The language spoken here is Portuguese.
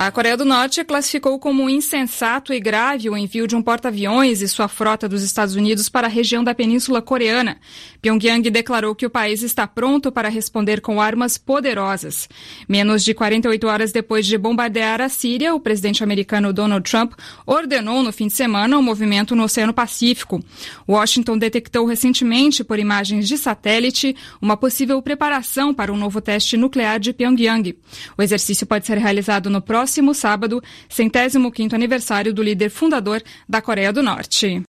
A Coreia do Norte classificou como insensato e grave o envio de um porta-aviões e sua frota dos Estados Unidos para a região da Península Coreana. Pyongyang declarou que o país está pronto para responder com armas poderosas. Menos de 48 horas depois de bombardear a Síria, o presidente americano Donald Trump ordenou no fim de semana um movimento no Oceano Pacífico. Washington detectou recentemente, por imagens de satélite, uma possível preparação para um novo teste nuclear de Pyongyang. O exercício pode ser realizado no próximo sábado, 105º aniversário do líder fundador da Coreia do Norte.